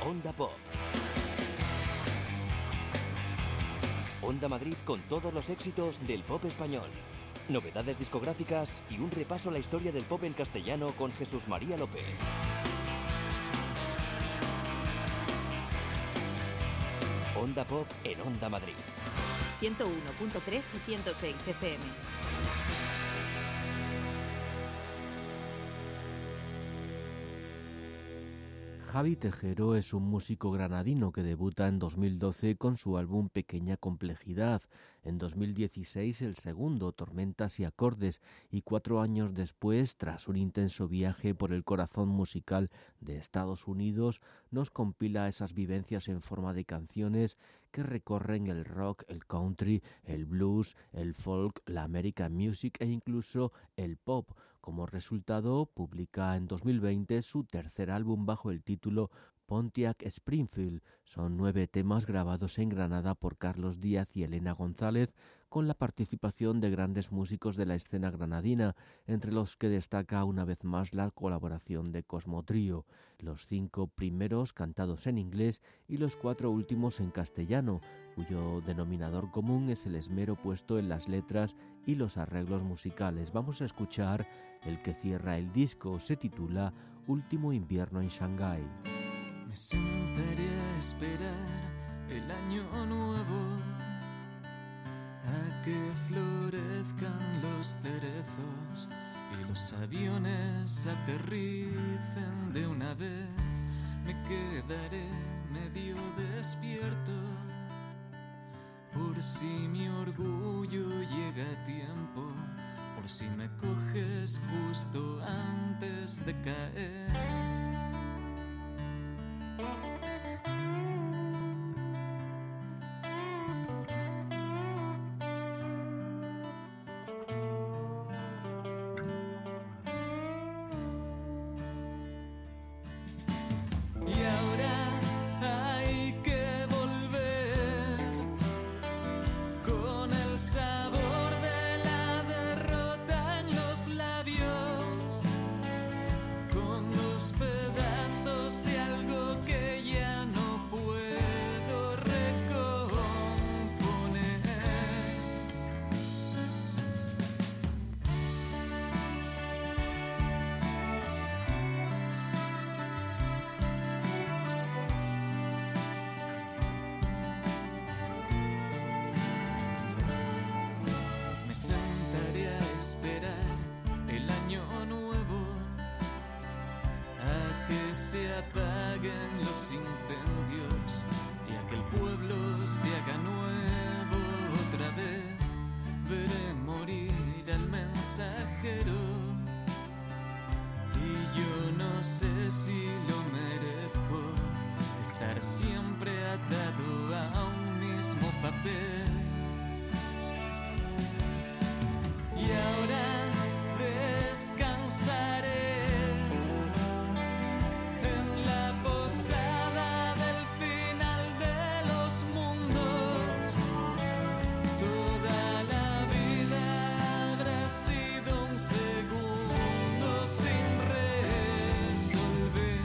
Onda Pop. Onda Madrid con todos los éxitos del pop español. Novedades discográficas y un repaso a la historia del pop en castellano con Jesús María López. Onda Pop en Onda Madrid. 101.3 y 106 FM. Javi Tejero es un músico granadino que debuta en 2012 con su álbum Pequeña Complejidad, en 2016 el segundo, Tormentas y Acordes, y 4 años después, tras un intenso viaje por el corazón musical de Estados Unidos, nos compila esas vivencias en forma de canciones que recorren el rock, el country, el blues, el folk, la American music e incluso el pop. Como resultado, publica en 2020 su tercer álbum bajo el título Pontiac Springfield. Son 9 temas grabados en Granada por Carlos Díaz y Elena González, con la participación de grandes músicos de la escena granadina, entre los que destaca una vez más la colaboración de Cosmo Trío. Los 5 primeros cantados en inglés y los 4 últimos en castellano, cuyo denominador común es el esmero puesto en las letras y los arreglos musicales. Vamos a escuchar el que cierra el disco, se titula Último invierno en Shanghái. Me sentaré a esperar el año nuevo, a que florezcan los cerezos y los aviones aterricen de una vez. Me quedaré medio despierto por si mi orgullo llega a tiempo, por si me coges justo antes de caer. Incendios y a que el pueblo se haga nuevo otra vez. Veré morir al mensajero y yo no sé si lo merezco, estar siempre atado a un mismo papel. Y ahora descansaré en la posada del final de los mundos. Toda la vida habrá sido un segundo sin resolver.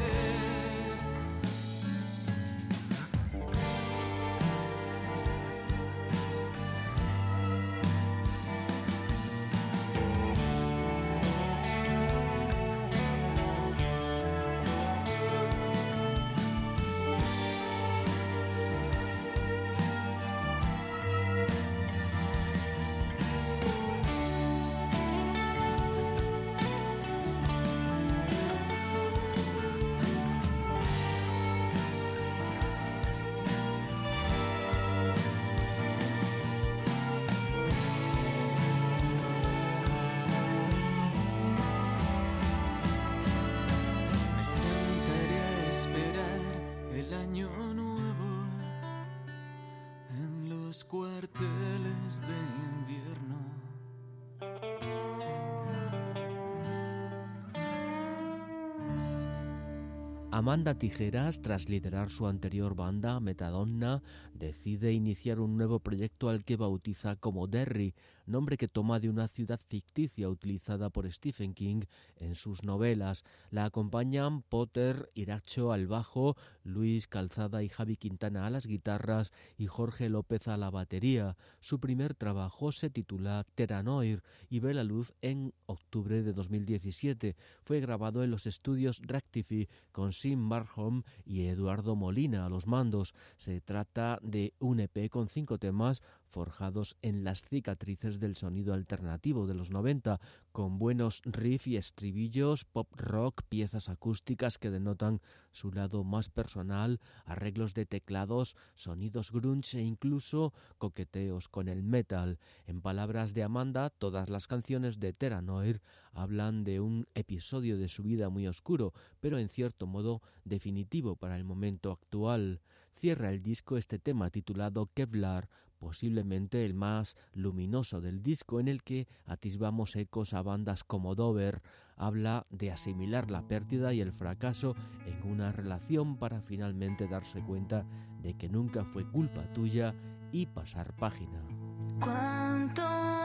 Amanda Tijeras, tras liderar su anterior banda, Metadonna, decide iniciar un nuevo proyecto al que bautiza como Derry, nombre que toma de una ciudad ficticia utilizada por Stephen King en sus novelas. La acompañan Potter Iracho al bajo, Luis Calzada y Javi Quintana a las guitarras y Jorge López a la batería. Su primer trabajo se titula Terranoir y ve la luz en octubre de 2017. Fue grabado en los estudios Rectify con Sim Barham y Eduardo Molina a los mandos. Se trata de un EP con 5 temas forjados en las cicatrices del sonido alternativo de los 90, con buenos riffs y estribillos, pop rock, piezas acústicas que denotan su lado más personal, arreglos de teclados, sonidos grunge e incluso coqueteos con el metal. En palabras de Amanda, todas las canciones de Terranoir hablan de un episodio de su vida muy oscuro, pero en cierto modo definitivo para el momento actual. Cierra el disco este tema titulado Kevlar, posiblemente el más luminoso del disco, en el que atisbamos ecos a bandas como Dover. Habla de asimilar la pérdida y el fracaso en una relación para finalmente darse cuenta de que nunca fue culpa tuya y pasar página. ¿Cuánto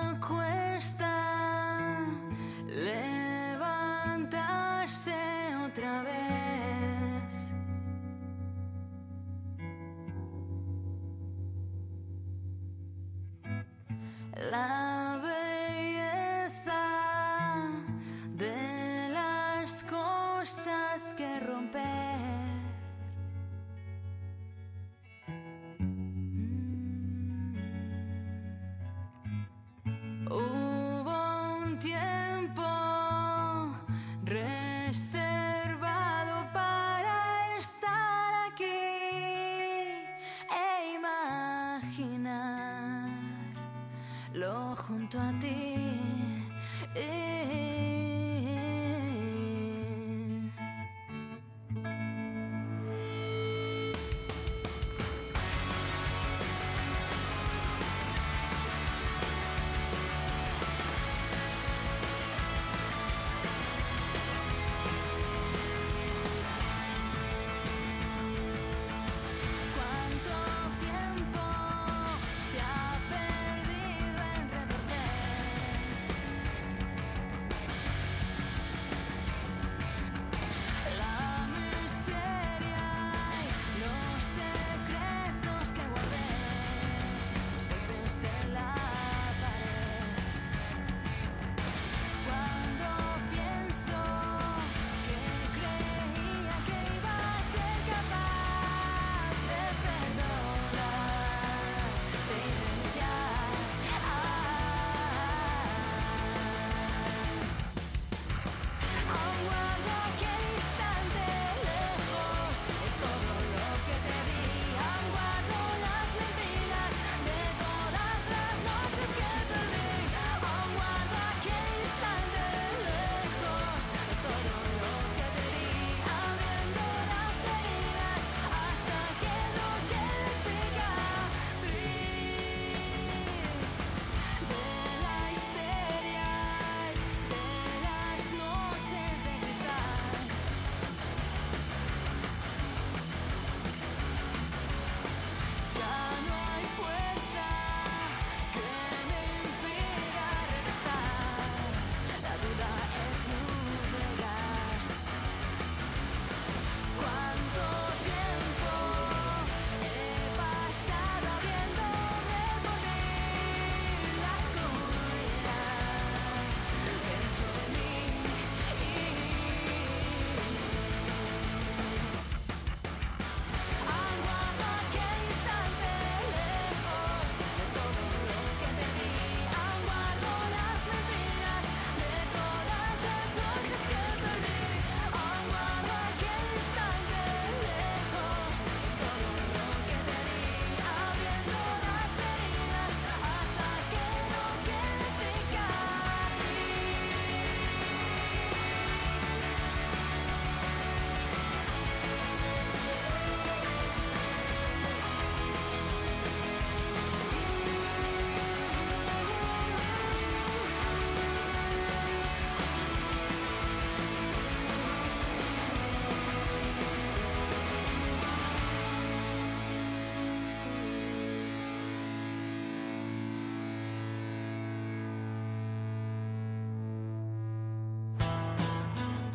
cuesta levantarse otra vez? La belleza de las cosas que romper. Hubo un tiempo reservado para estar aquí e imaginarlo junto a ti.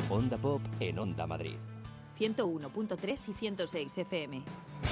Onda Pop en Onda Madrid. 101.3 y 106 FM.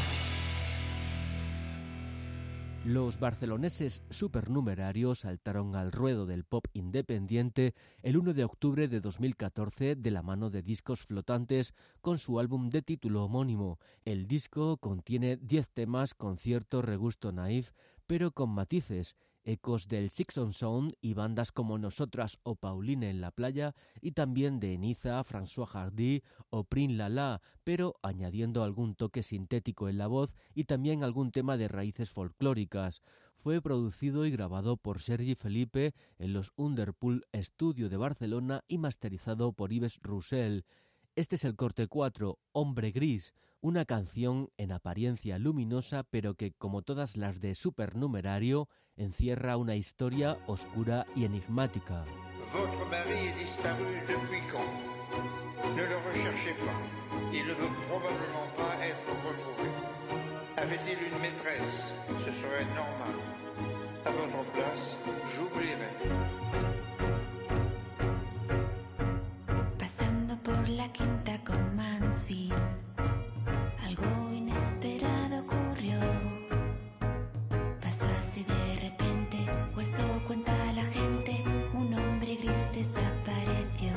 Los barceloneses supernumerarios saltaron al ruedo del pop independiente el 1 de octubre de 2014 de la mano de Discos Flotantes con su álbum de título homónimo. El disco contiene 10 temas con cierto regusto naif, pero con matices, ecos del Sixon Sound y bandas como Nosotras o Pauline en la playa, y también de Niza, François Hardy o Prin Lala, pero añadiendo algún toque sintético en la voz y también algún tema de raíces folclóricas. Fue producido y grabado por Sergi Felipe en los Underpool Studio de Barcelona y masterizado por Yves Roussel. Este es el corte 4, Hombre Gris, una canción en apariencia luminosa, pero que, como todas las de Supernumerario, encierra una historia oscura y enigmática. Votre mari est disparu depuis quand? Ne le recherchez pas. Il ne veut probablement pas être retrouvé. Avait-il une maîtresse? Ce serait normal. À votre place, j'oublierai. Pasando por la quinta con Mansfield, algo inesperado ocurrió. Pasó así de repente, o eso cuenta la gente, un hombre gris desapareció.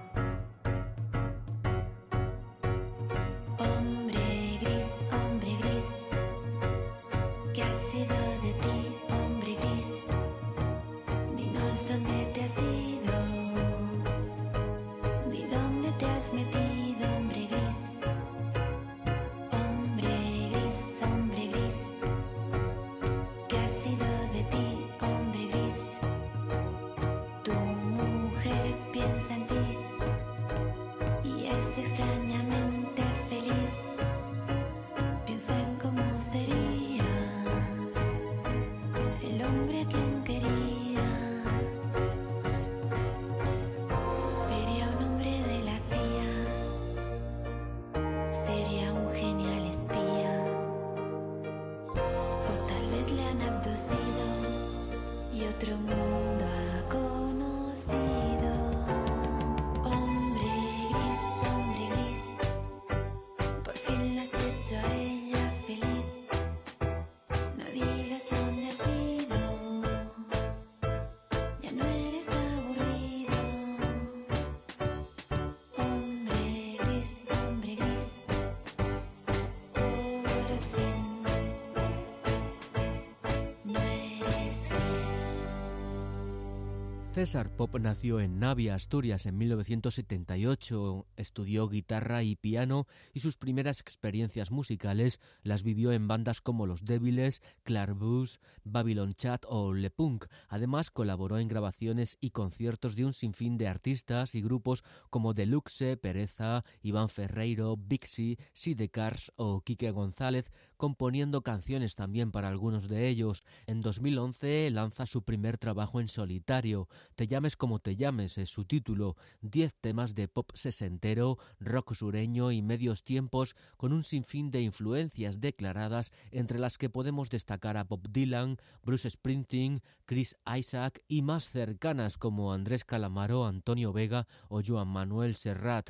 Hombre gris, ¿qué ha sido de ti, hombre gris? Dinos dónde te has ido, di dónde te has metido, hombre gris. Hombre gris, ¿qué ha sido de ti, hombre gris? Tu mujer piensa en ti y es extrañamente feliz. Piensa en cómo sería el hombre a quien quería. Sería un hombre de la CIA, sería un genial espía, o tal vez le han abducido y otro mundo ha conocido. Hombre gris, por fin la has hecho a ella feliz. No digas dónde has ido, ya no eres aburrido. Hombre gris, por fin no eres gris. César Pop nació en Navia, Asturias, en 1978. Estudió guitarra y piano y sus primeras experiencias musicales las vivió en bandas como Los Débiles, Clarbus, Babylon Chat o Le Punk. Además, colaboró en grabaciones y conciertos de un sinfín de artistas y grupos como Deluxe, Pereza, Iván Ferreiro, Bixi, Sidecars o Quique González, componiendo canciones también para algunos de ellos. En 2011 lanza su primer trabajo en solitario. Te llames como te llames es su título. 10 temas de pop sesentero, rock sureño y medios tiempos, con un sinfín de influencias declaradas, entre las que podemos destacar a Bob Dylan, Bruce Springsteen, Chris Isaak y más cercanas como Andrés Calamaro, Antonio Vega o Joan Manuel Serrat.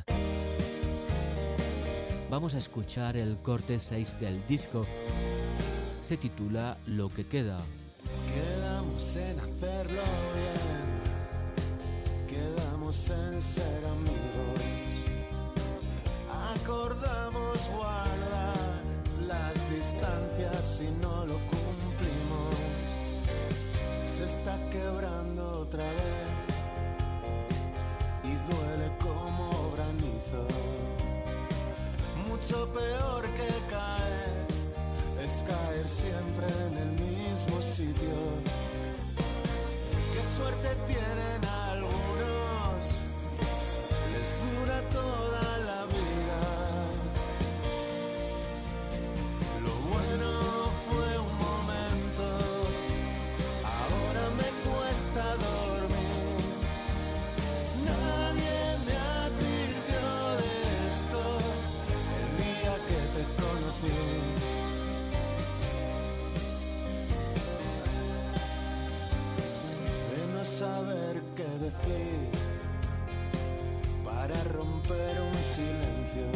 Vamos a escuchar el corte 6 del disco. Se titula Lo que queda. Quedamos en hacerlo bien, quedamos en ser amigos, acordamos guardar las distancias y no lo cumplimos. Se está quebrando otra vez y duele como granizo. Mucho peor que caer es caer siempre en el mismo sitio. Qué suerte tienen algunos, les dura toda la vida. Lo bueno fue un momento, ahora me cuesta dormir. Nadie me advirtió de esto el día que te conocí. Saber qué decir para romper un silencio,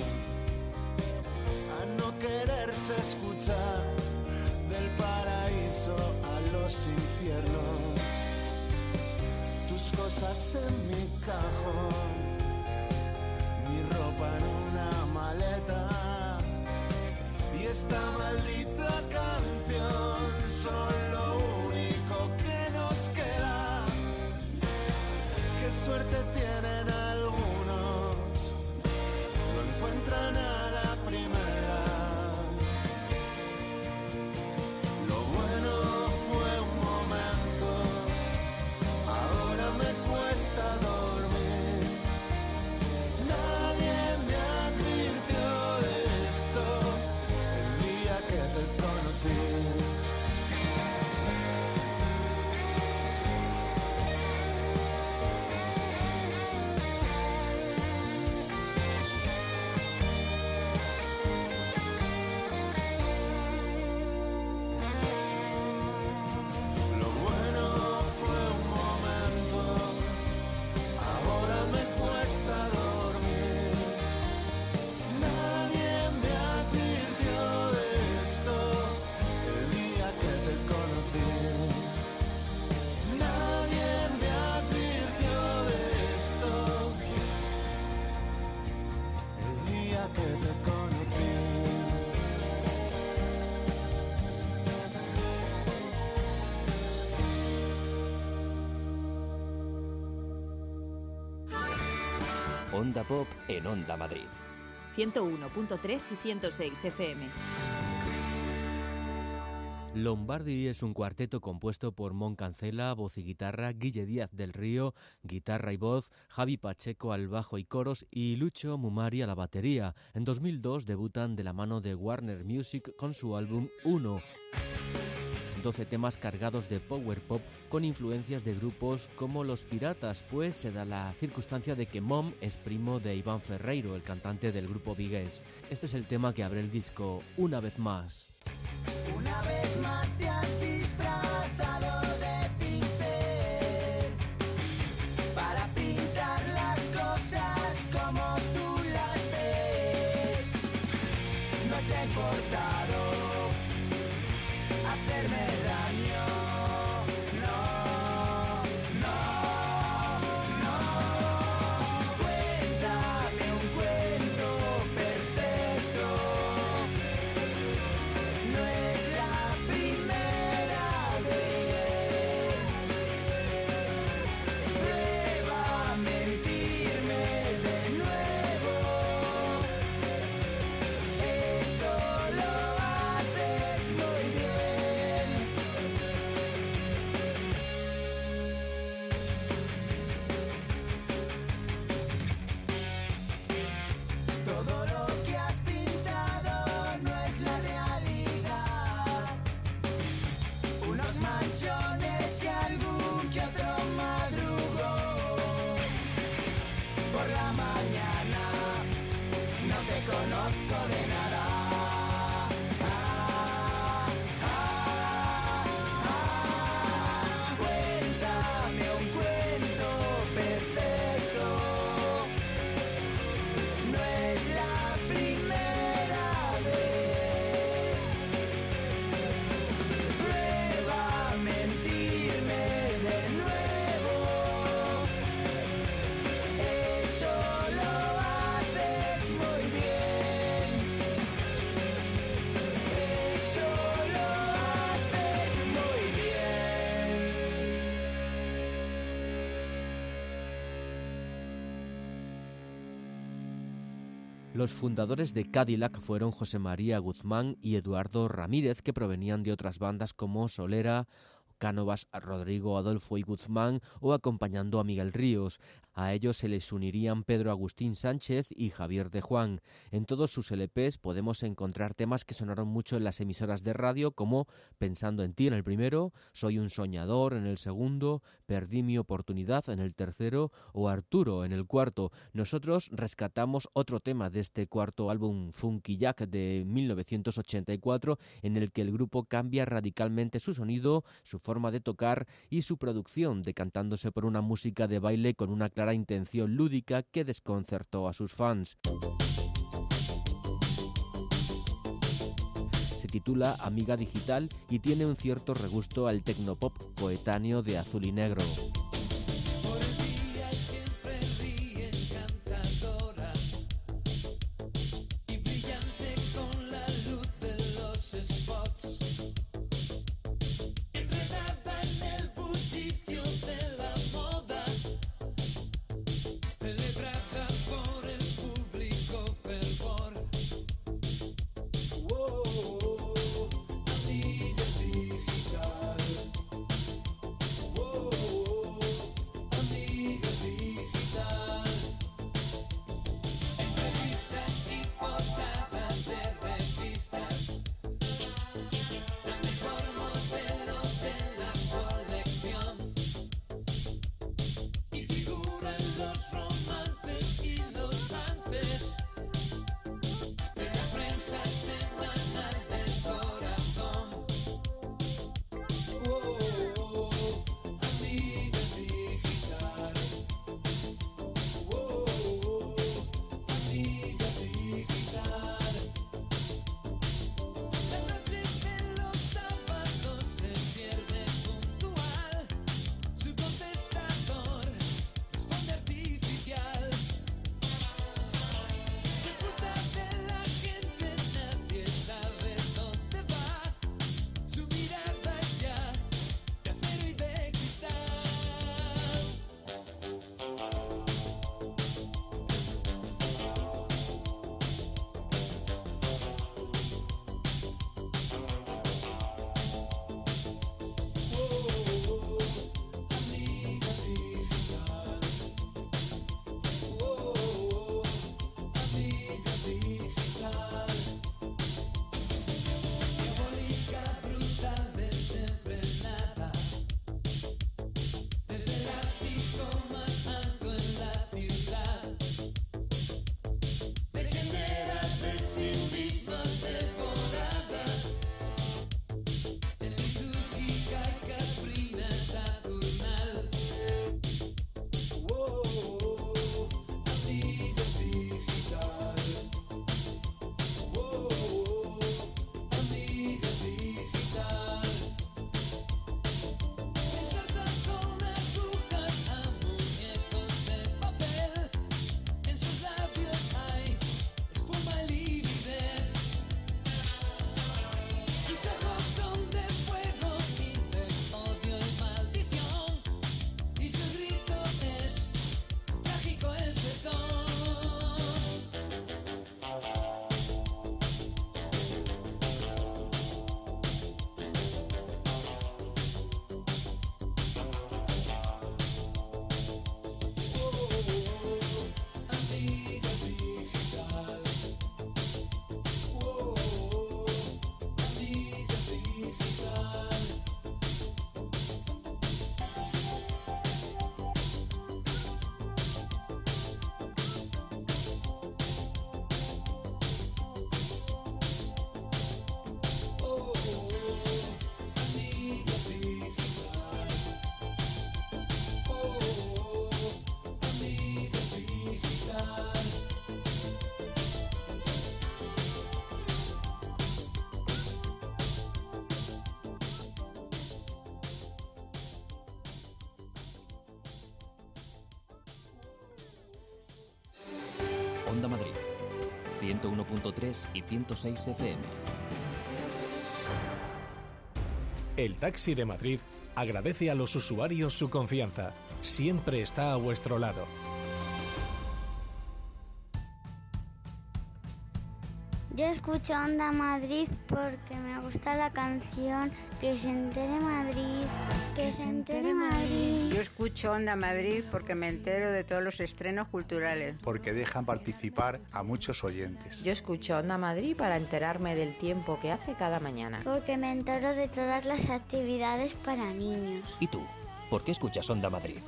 a no quererse escuchar, del paraíso a los infiernos, tus cosas en mi cajón, mi ropa en una maleta y esta maldita canción son lo único que nos queda. Qué suerte tienen algunos, lo encuentran a la primera. Lo bueno fue un momento, ahora me cuesta dormir. Nadie me advirtió de esto el día que te conocí. Lo bueno fue un momento, ahora me cuesta dormir. Nadie me advirtió de esto el día que te conocí. Nadie me advirtió de esto el día que te conocí. Onda Pop en Onda Madrid. 101.3 y 106 FM. Lombardi es un cuarteto compuesto por Mon Cancela, voz y guitarra, Guille Díaz del Río, guitarra y voz, Javi Pacheco al bajo y coros y Lucho Mumari a la batería. En 2002 debutan de la mano de Warner Music con su álbum 1. 12 temas cargados de power pop con influencias de grupos como Los Piratas, pues se da la circunstancia de que Mom es primo de Iván Ferreiro, el cantante del grupo Vigués. Este es el tema que abre el disco, Una vez más. Una vez más te has disfrazado de pincel para pintar las cosas como tú las ves. No te ha importado hacerme daño, no, no, no. Cuéntame un cuento perfecto, no es la primera vez. Prueba a mentirme de nuevo, eso lo haces muy bien. Todo lo que has pintado no es la realidad. Unos manchones y algún que otro madrugo. Por la mañana no te conozco de nada. Cuéntame un cuento perfecto, no es la primera vez. Prueba a mentirme de nuevo, eso lo haces muy bien. Eso lo haces muy bien. Los fundadores de Cadillac fueron José María Guzmán y Eduardo Ramírez, que provenían de otras bandas como Solera, Cánovas, Rodrigo, Adolfo y Guzmán, o acompañando a Miguel Ríos. A ellos se les unirían Pedro Agustín Sánchez y Javier de Juan. En todos sus LPs podemos encontrar temas que sonaron mucho en las emisoras de radio, como Pensando en ti en el primero, Soy un soñador en el segundo, Perdí mi oportunidad en el tercero o Arturo en el cuarto. Nosotros rescatamos otro tema de este cuarto álbum, Funky Jack, de 1984, en el que el grupo cambia radicalmente su sonido, su forma de tocar y su producción, decantándose por una música de baile con una clara clara intención lúdica que desconcertó a sus fans. Se titula Amiga Digital y tiene un cierto regusto al tecnopop coetáneo de Azul y Negro. Onda Madrid, 101.3 y 106 FM. El Taxi de Madrid agradece a los usuarios su confianza. Siempre está a vuestro lado. Yo escucho Onda Madrid porque me gusta la canción Que se entere Madrid, que se entere Madrid. Yo escucho Onda Madrid porque me entero de todos los estrenos culturales. Porque dejan participar a muchos oyentes. Yo escucho Onda Madrid para enterarme del tiempo que hace cada mañana. Porque me entero de todas las actividades para niños. ¿Y tú? ¿Por qué escuchas Onda Madrid?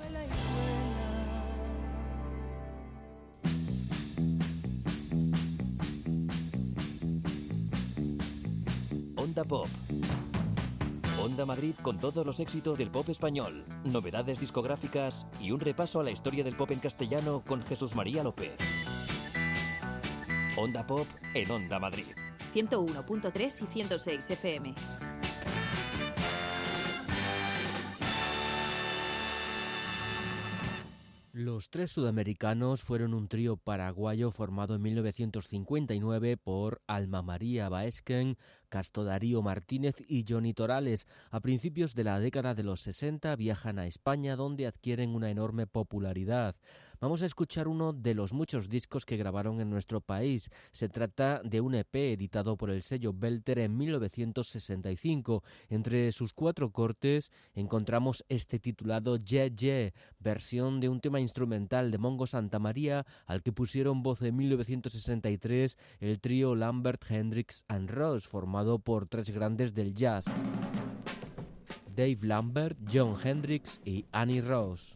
Onda Pop. Onda Madrid con todos los éxitos del pop español, novedades discográficas y un repaso a la historia del pop en castellano con Jesús María López. Onda Pop en Onda Madrid. 101.3 y 106 FM. Los tres sudamericanos fueron un trío paraguayo formado en 1959 por Alma María Baesken, Casto Darío Martínez y Johnny Torales. A principios de la década de los 60 viajan a España, donde adquieren una enorme popularidad. Vamos a escuchar uno de los muchos discos que grabaron en nuestro país. Se trata de un EP editado por el sello Belter en 1965. Entre sus 4 cortes encontramos este titulado Yeah Yeah, versión de un tema instrumental de Mongo Santamaría al que pusieron voz en 1963 el trío Lambert, Hendrix and Ross, formado por 3 grandes del jazz: Dave Lambert, John Hendrix y Annie Ross.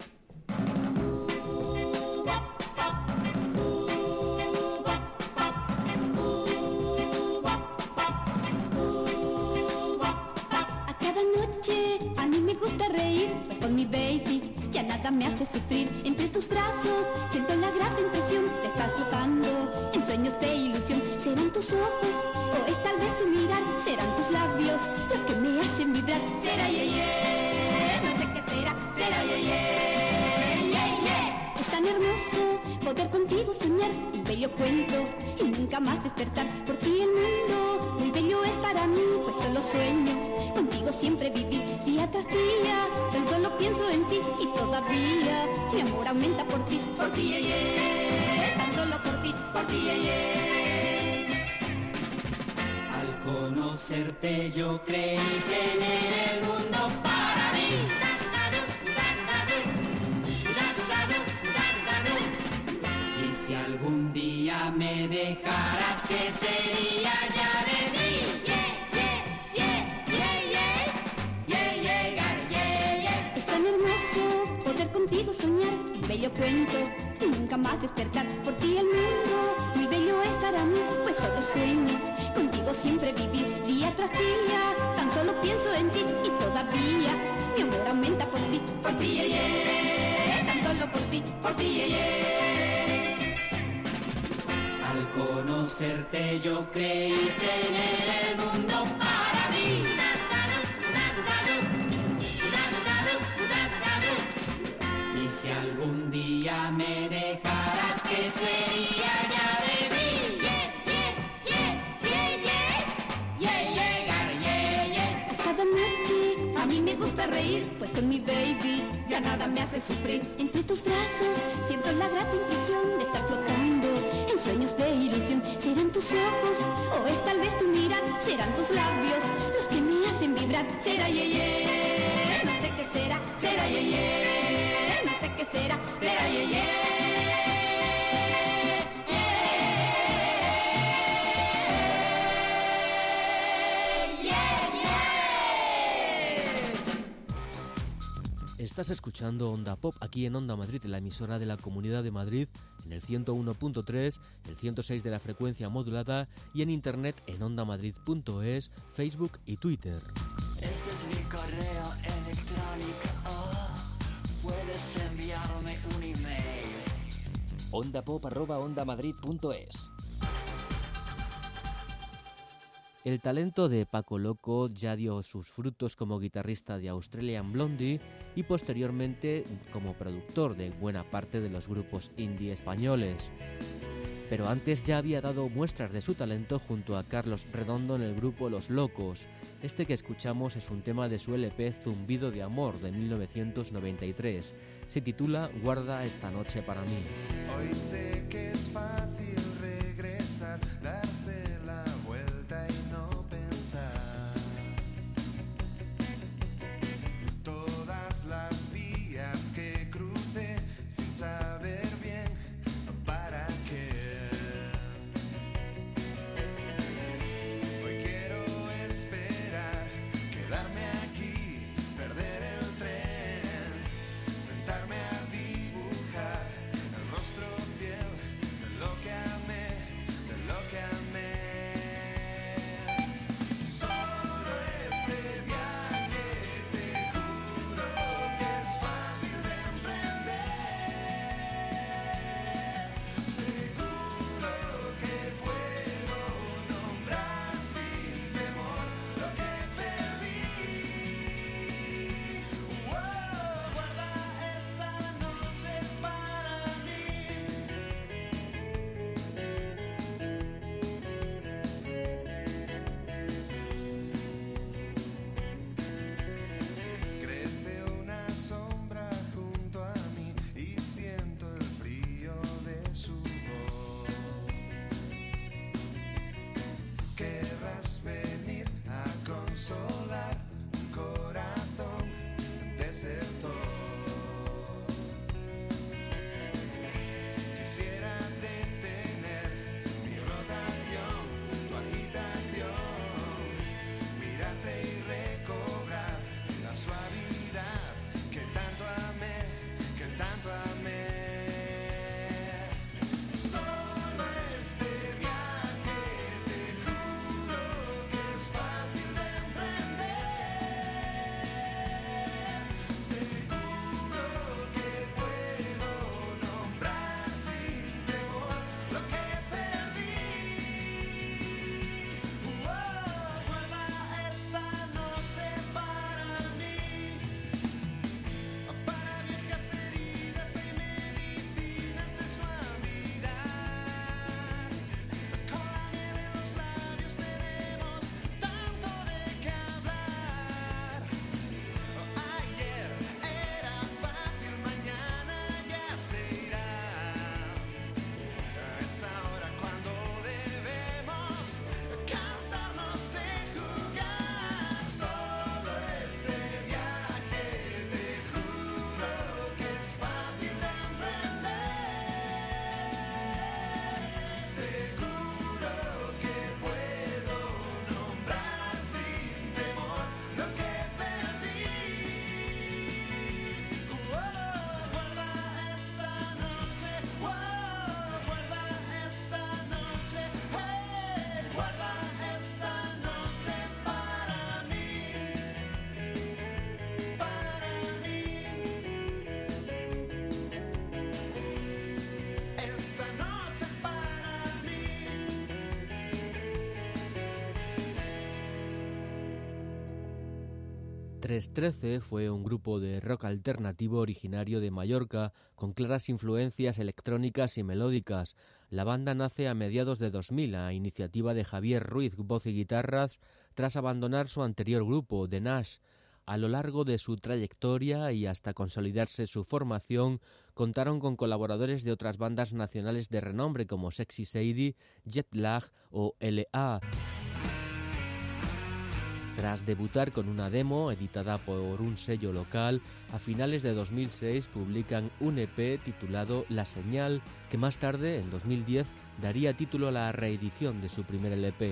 A mí me gusta reír, pues con mi baby ya nada me hace sufrir. Entre tus brazos siento la grata impresión de estar flotando en sueños de ilusión. Serán tus ojos o es tal vez tu mirar, serán tus labios los que me hacen vibrar. Será yeah yeah, no sé qué será, será yeah yeah, yeah yeah. Es tan hermoso poder contigo soñar un bello cuento y nunca más despertar. Por ti el mundo muy bello es para mí, pues solo sueño contigo siempre vivir. Día tras día tan solo pienso en ti y todavía mi amor aumenta por ti yeah, yeah. Tan solo por ti yeah, yeah. Al conocerte yo creí tener el mundo para mí. Y si algún día me dejaras, ¿qué sería ya de mí? Contigo soñar un bello cuento y nunca más despertar. Por ti el mundo muy bello es para mí, pues solo sueño contigo siempre vivir. Día tras día tan solo pienso en ti y todavía mi amor aumenta por ti yeah, yeah. Tan solo por ti yeah, yeah. Al conocerte yo creí tener el mundo para mí. Si algún día me dejaras, ¿qué sería ya de mí? Cada noche a mí me gusta reír, pues con mi baby ya nada me hace sufrir. Entre tus brazos siento la grata impresión de estar flotando en sueños de ilusión. Serán tus ojos o es tal vez tu mirar, serán tus labios los que me hacen vibrar. Será yeah, yeah, no sé qué será, será yeah, yeah. No sé qué será, será yeah, yeah. Estás escuchando Onda Pop aquí en Onda Madrid, la emisora de la Comunidad de Madrid, en el 101.3, el 106 de la frecuencia modulada y en internet en ondamadrid.es, Facebook y Twitter. Este es mi correo electrónico. Puedes enviarme un email. ondapop@ondamadrid.es. El talento de Paco Loco ya dio sus frutos como guitarrista de Australian Blondie y posteriormente como productor de buena parte de los grupos indie españoles. Pero antes ya había dado muestras de su talento junto a Carlos Redondo en el grupo Los Locos. Este que escuchamos es un tema de su LP Zumbido de Amor de 1993. Se titula Guarda esta noche para mí. Hoy sé que es fácil regresar, darse la vuelta y no pensar. Todas las vías que crucé sin saber bien para qué. Hoy quiero esperar, quedarme aquí, perder el tren, sentarme a dibujar el rostro fiel de lo que amé, de lo que amé. 313 fue un grupo de rock alternativo originario de Mallorca con claras influencias electrónicas y melódicas. La banda nace a mediados de 2000 a iniciativa de Javier Ruiz, voz y guitarras, tras abandonar su anterior grupo, The Nash. A lo largo de su trayectoria y hasta consolidarse su formación, contaron con colaboradores de otras bandas nacionales de renombre como Sexy Sadie, Jetlag o L.A. Tras debutar con una demo editada por un sello local, a finales de 2006 publican un EP titulado La Señal, que más tarde, en 2010, daría título a la reedición de su primer LP.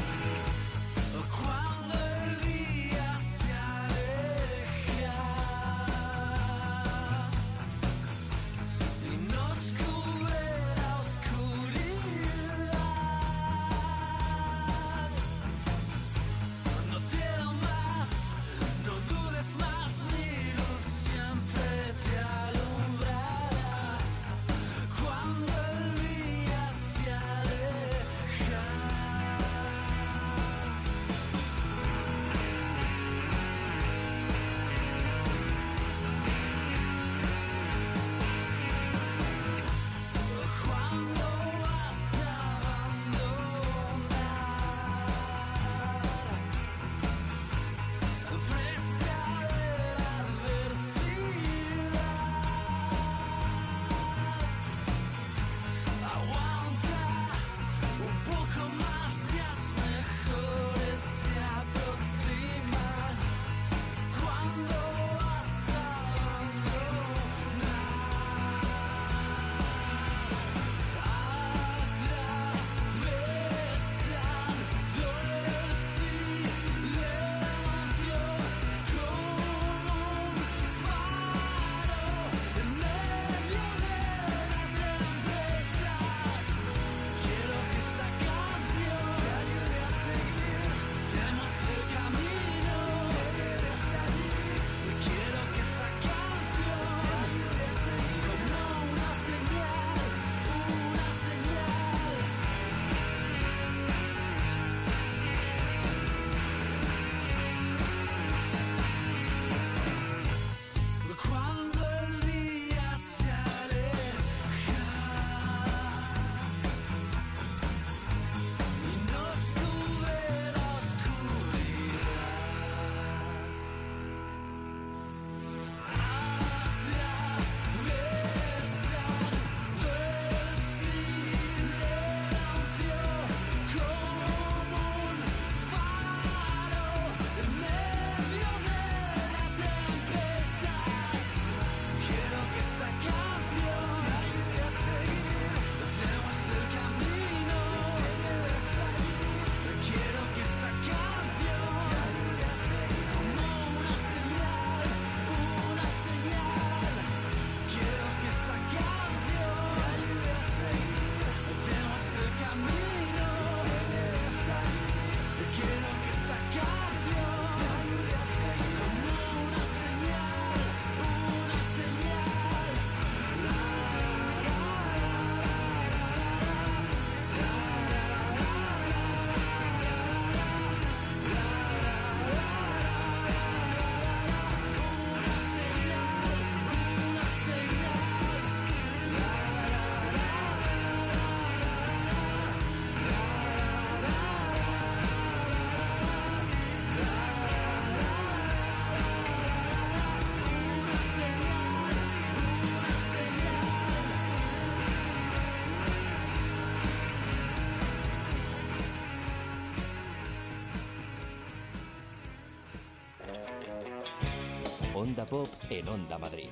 Onda Pop en Onda Madrid.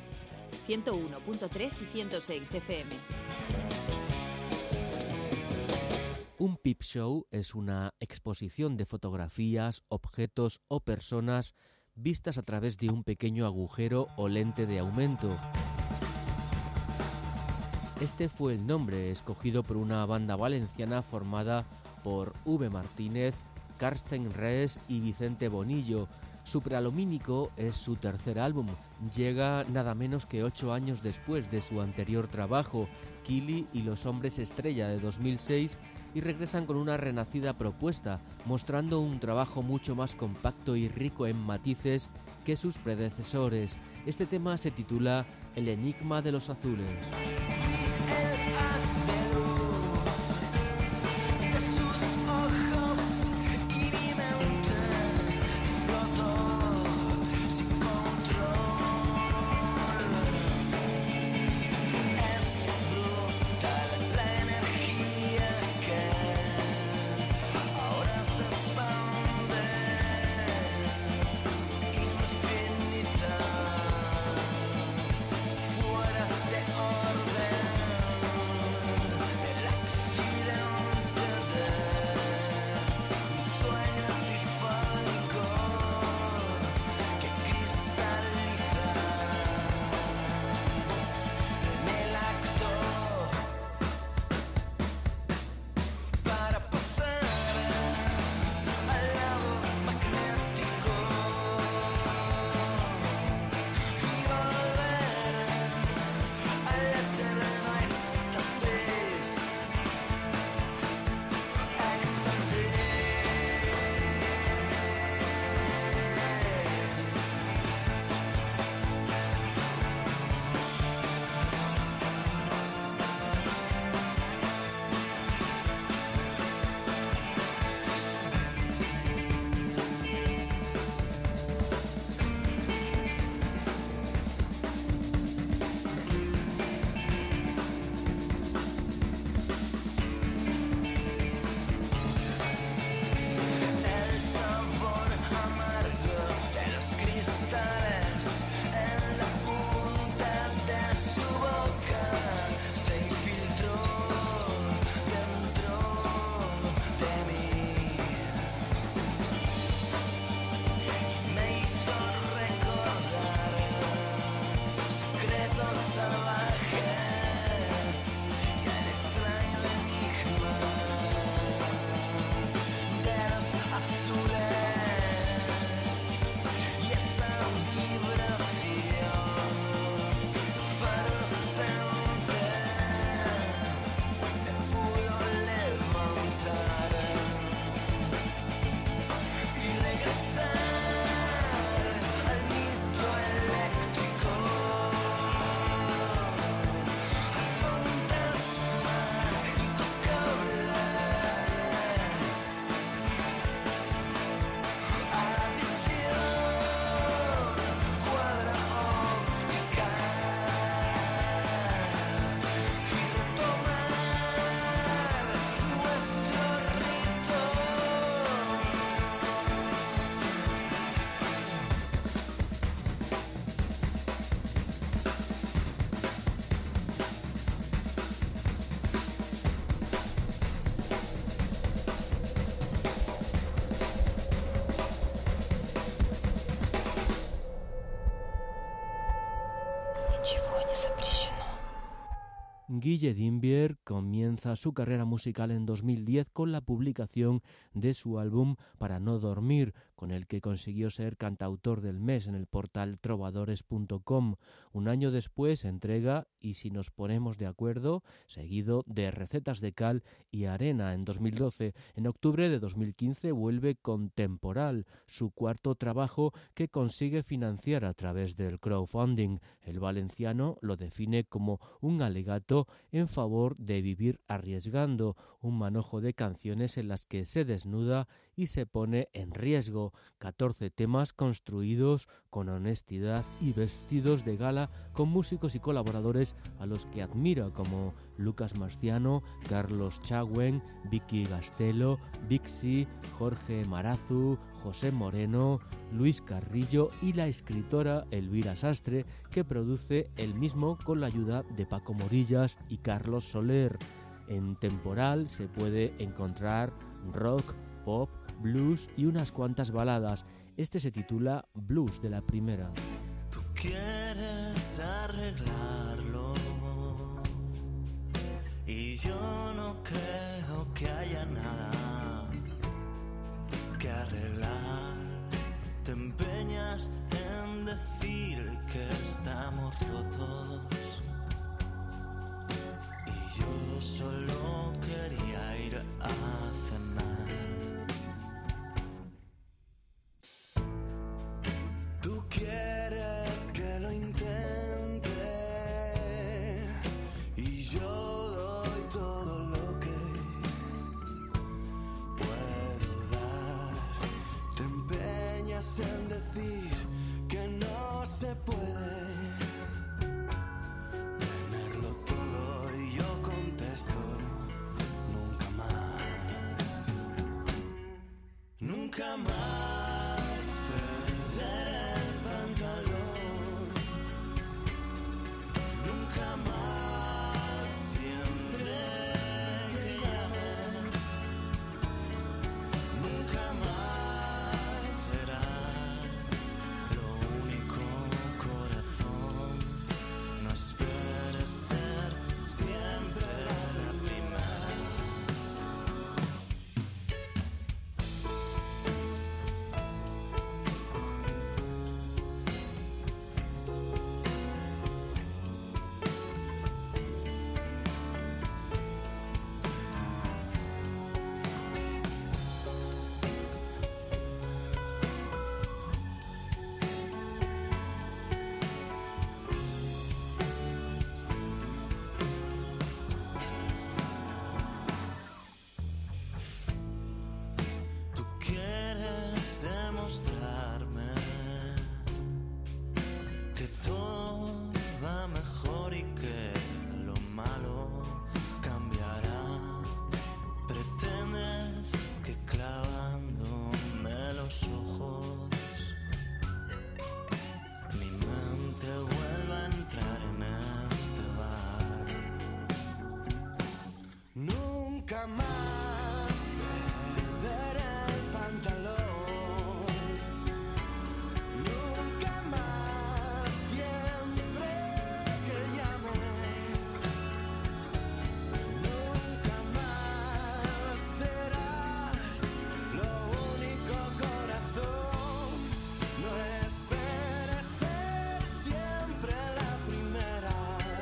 101.3 y 106 FM. Un peep show es una exposición de fotografías, objetos o personas vistas a través de un pequeño agujero o lente de aumento. Este fue el nombre escogido por una banda valenciana formada por V. Martínez, Carsten Res y Vicente Bonillo. Supralumínico es su tercer álbum. Llega nada menos que 8 años después de su anterior trabajo, Kili y los Hombres Estrella, de 2006, y regresan con una renacida propuesta, mostrando un trabajo mucho más compacto y rico en matices que sus predecesores. Este tema se titula El enigma de los azules. Guille Dimbier comienza su carrera musical en 2010 con la publicación de su álbum Para no dormir, con el que consiguió ser cantautor del mes en el portal trovadores.com. Un año después entrega Y si nos ponemos de acuerdo, seguido de Recetas de cal y arena en 2012. En octubre de 2015 vuelve con Temporal, su cuarto trabajo que consigue financiar a través del crowdfunding. El valenciano lo define como un alegato en favor de vivir arriesgando, un manojo de canciones en las que se desnuda y se pone en riesgo. 14 temas construidos con honestidad y vestidos de gala con músicos y colaboradores a los que admira, como Lucas Marciano, Carlos Chagüen, Vicky Gastelo, Vixi, Jorge Marazu, José Moreno, Luis Carrillo y la escritora Elvira Sastre, que produce el mismo con la ayuda de Paco Morillas y Carlos Soler. En Temporal se puede encontrar rock, pop, blues y unas cuantas baladas. Este se titula Blues de la Primera. Tú quieres arreglarlo y yo no creo que haya nada que arreglar. Te empeñas en decir que estamos rotos y yo solo quería ir a cenar. Tú quieres Nunca más perder el pantalón, nunca más, siempre que llames, nunca más serás lo único, corazón. No esperes ser siempre la primera. Tú quieres demostrarme que todo va mejor y que lo malo cambiará. Pretendes que clavándome los ojos mi mente vuelva a entrar en este bar. Nunca más perder el pantalón, nunca más, siempre que llames, nunca más serás lo único, corazón. No esperes ser siempre la primera.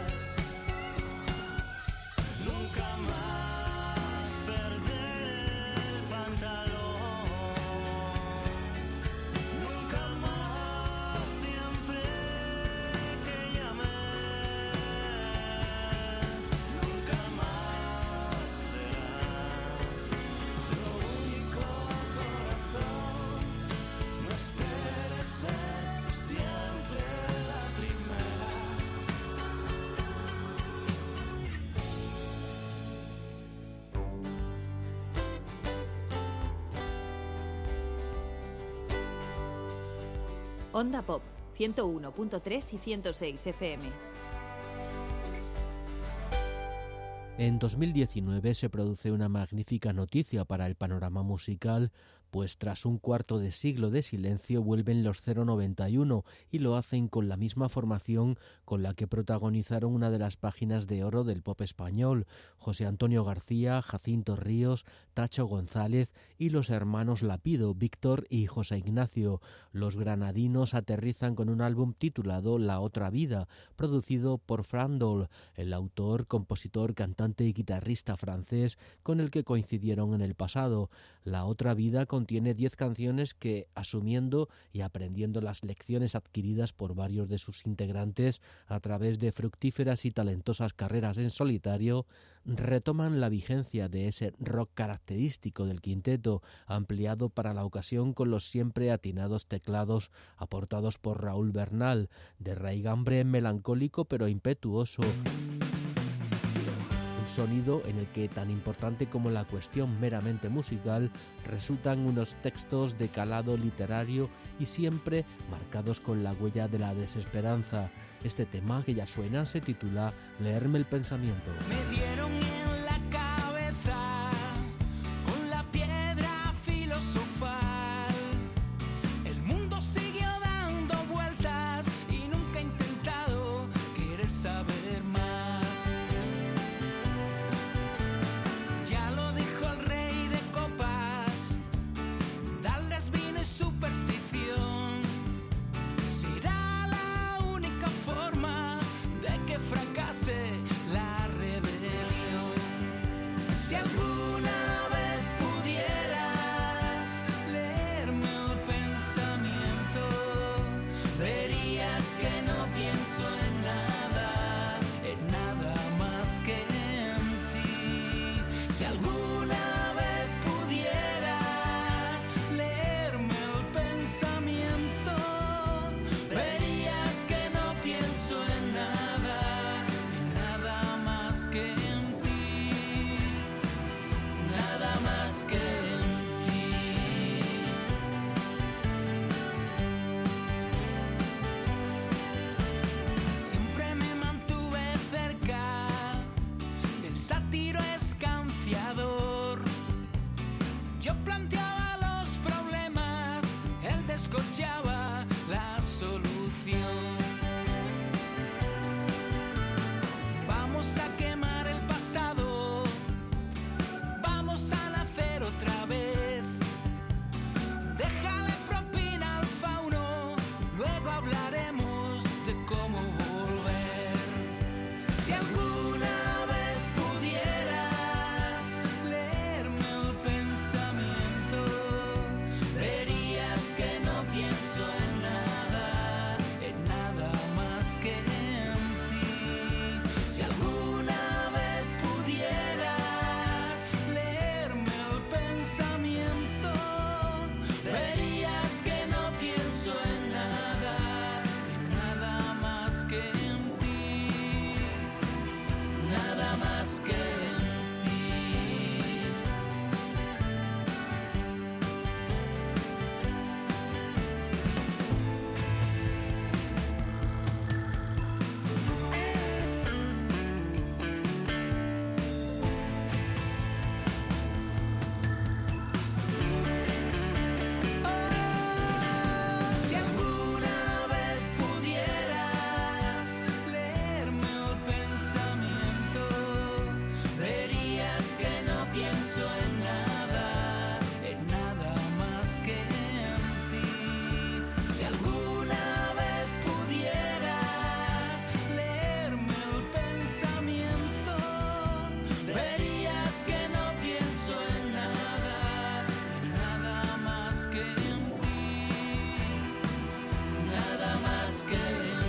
Nunca más perder el pantalón, nunca más, siempre que llames, nunca más serás lo único, corazón. No esperes ser siempre la primera. Onda Pop, 101.3 y 106 FM. En 2019 se produce una magnífica noticia para el panorama musical, pues tras un cuarto de siglo de silencio vuelven los 091 y lo hacen con la misma formación con la que protagonizaron una de las páginas de oro del pop español, José Antonio García, Jacinto Ríos, Tacho González y los hermanos Lapido, Víctor y José Ignacio. Los granadinos aterrizan con un álbum titulado La Otra Vida, producido por Frandol, el autor, compositor, cantante y guitarrista francés con el que coincidieron en el pasado. La Otra Vida contiene 10 canciones que, asumiendo y aprendiendo las lecciones adquiridas por varios de sus integrantes a través de fructíferas y talentosas carreras en solitario, retoman la vigencia de ese rock característico del quinteto, ampliado para la ocasión con los siempre atinados teclados aportados por Raúl Bernal, de raigambre melancólico pero impetuoso. Sonido en el que, tan importante como la cuestión meramente musical, resultan unos textos de calado literario y siempre marcados con la huella de la desesperanza. Este tema que ya suena se titula Leerme el pensamiento. Me dieron en la cabeza con la piedra filosofal. El mundo siguió dando vueltas y nunca he intentado querer saber más. Ya lo dijo el rey de copas, darles vino y superstición. Será la única forma de que fracase la rebelión. Si alguna vez pudieras leerme el pensamiento, verías que no pienso en nada más que en ti. Si alguna vez pudieras leerme el pensamiento, verías que no pienso en nada más que en ti, nada más que en ti. Si alguna vez pudieras leerme el pensamiento, verías que no pienso en nada más que en ti. Si alguna vez pudieras leerme el pensamiento, verías que no pienso en nada más que en ti, nada más que en ti.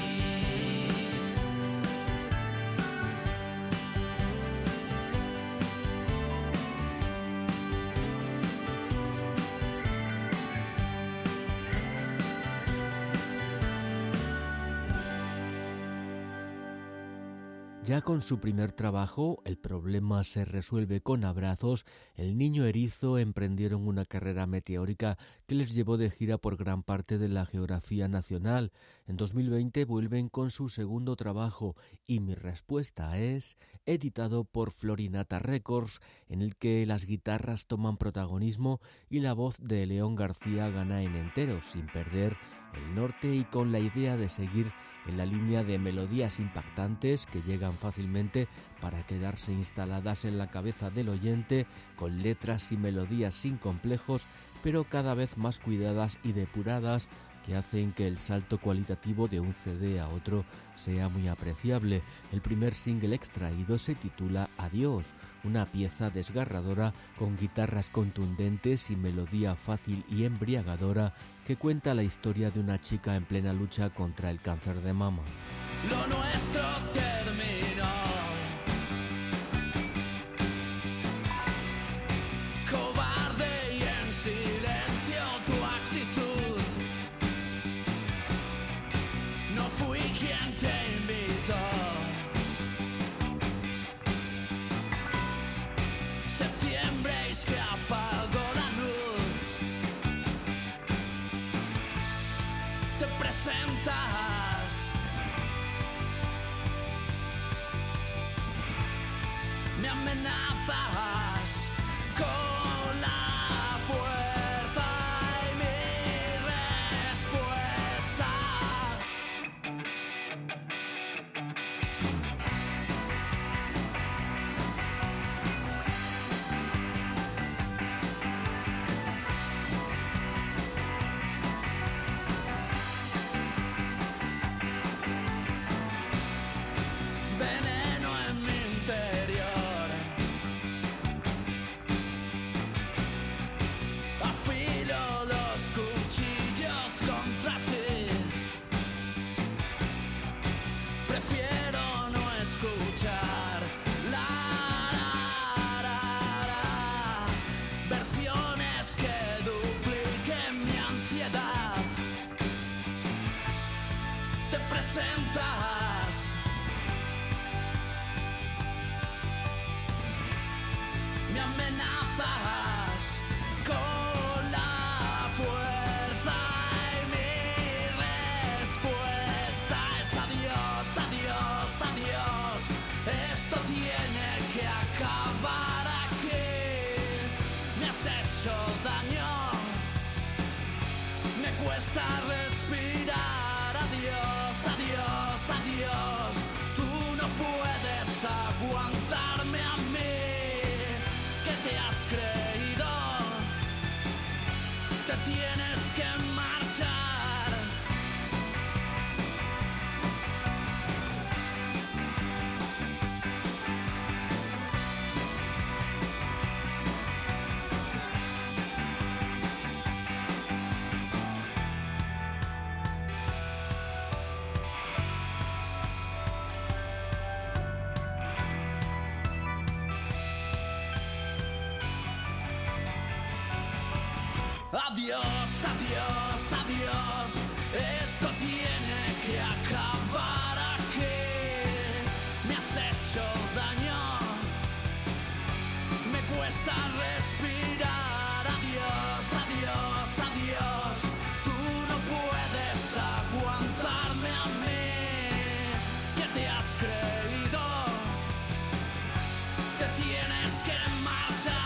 Ya con su primer trabajo, El problema se resuelve con abrazos, el niño erizo emprendieron una carrera meteórica que les llevó de gira por gran parte de la geografía nacional. En 2020 vuelven con su segundo trabajo, Y mi respuesta es, editado por Florinata Records, en el que las guitarras toman protagonismo y la voz de León García gana en entero, sin perder el norte y con la idea de seguir en la línea de melodías impactantes que llegan fácilmente para quedarse instaladas en la cabeza del oyente, con letras y melodías sin complejos, pero cada vez más cuidadas y depuradas, que hacen que el salto cualitativo de un CD a otro sea muy apreciable. El primer single extraído se titula Adiós, una pieza desgarradora con guitarras contundentes y melodía fácil y embriagadora que cuenta la historia de una chica en plena lucha contra el cáncer de mama. Lo nuestro terminó. Cobarde y en silencio tu actitud. No fui quien te invitó. Septiembre y se apagó la luz. Te presentas. Me amenazas con la fuerza y mi respuesta. Veneno en mi interior. Afilo los cuchillos contra ti. Prefiero no escuchar versiones que dupliquen mi ansiedad. Te presentas. Me amenazas con la fuerza y mi respuesta es adiós, adiós, adiós. Esto tiene que acabar aquí. Me has hecho daño. Me cuesta respirar. Adiós, adiós, adiós. Tú no puedes aguantarme a mí. ¿Qué te has creído? Te tienes que marchar. Adiós, adiós, adiós. Esto tiene que acabar aquí. Me has hecho daño. Me cuesta respirar. Adiós, adiós, adiós. Tú no puedes aguantarme a mí. ¿Qué te has creído? Te tienes que marchar.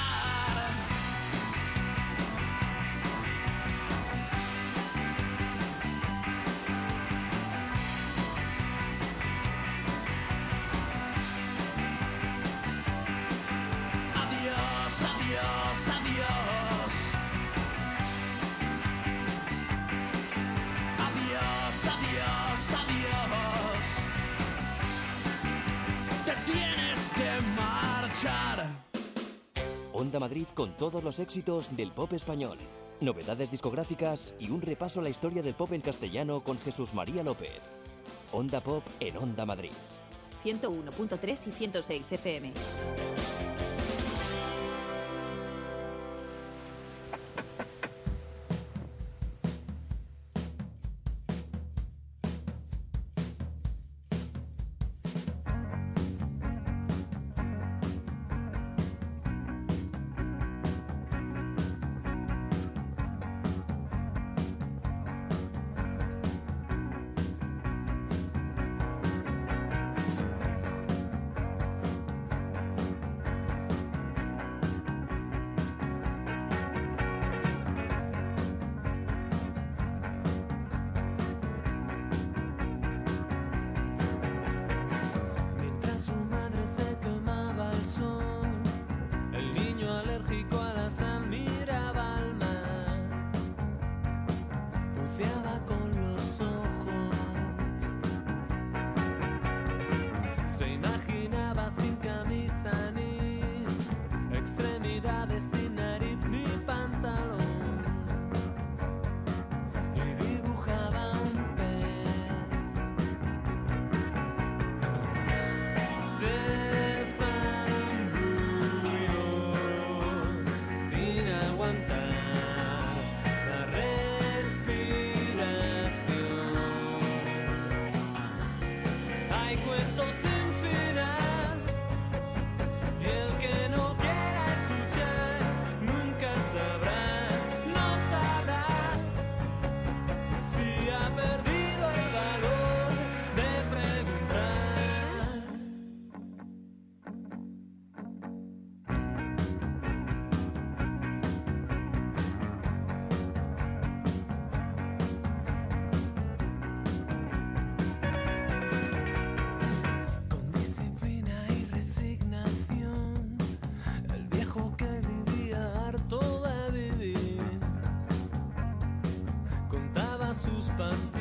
Onda Madrid con todos los éxitos del pop español, novedades discográficas y un repaso a la historia del pop en castellano con Jesús María López. Onda Pop en Onda Madrid. 101.3 y 106 FM. Sus pastillas.